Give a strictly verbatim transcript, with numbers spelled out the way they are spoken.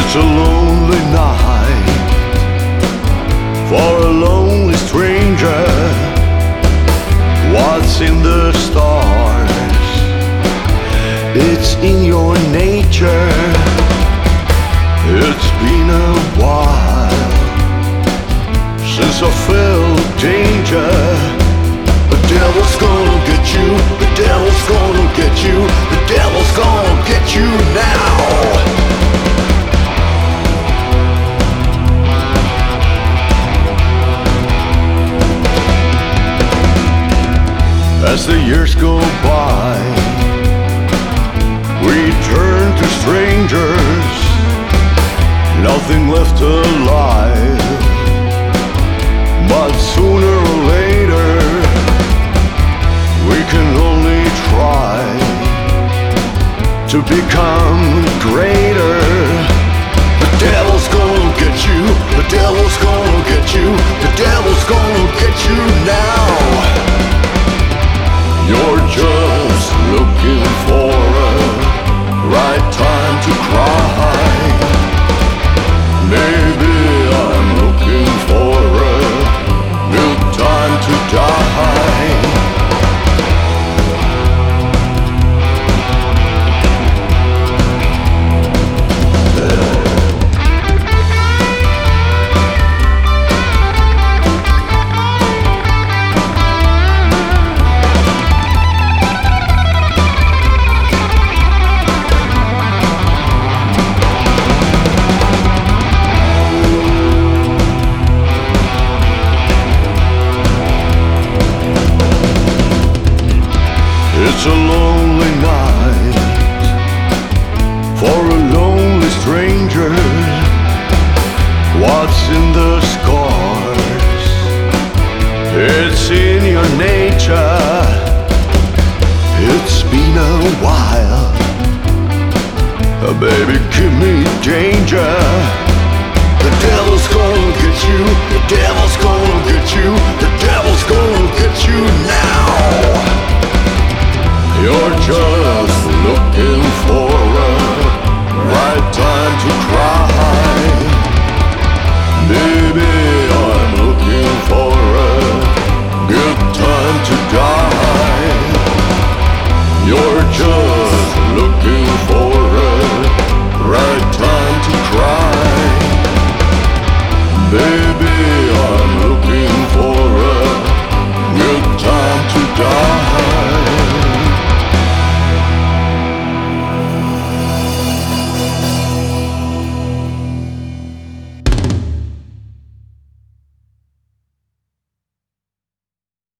It's a lonely night for a lonely stranger. What's in the stars? It's in your nature. It's been a while since I felt danger. The devil's gonna get you. The devil's gonna get you. The devil's gonna get you now. As the years go by, we turn to strangers, nothing left alive. But sooner or later, we can only try to become greater. The devil's gonna get you, the devil's gonna get you, the devil's gonna get you now. You're just looking for a right time to cry. Maybe I'm looking for a good time to die. It's a lonely night for a lonely stranger. What's in the scars? It's in your nature. It's been a while. Uh, baby, give me danger. The devil's gonna get you. The devil's gonna get you. The devil's gonna get you now. You're just looking for a right time to cry. Baby, I'm looking for a good time to die. You're just looking for a right time to cry. Baby,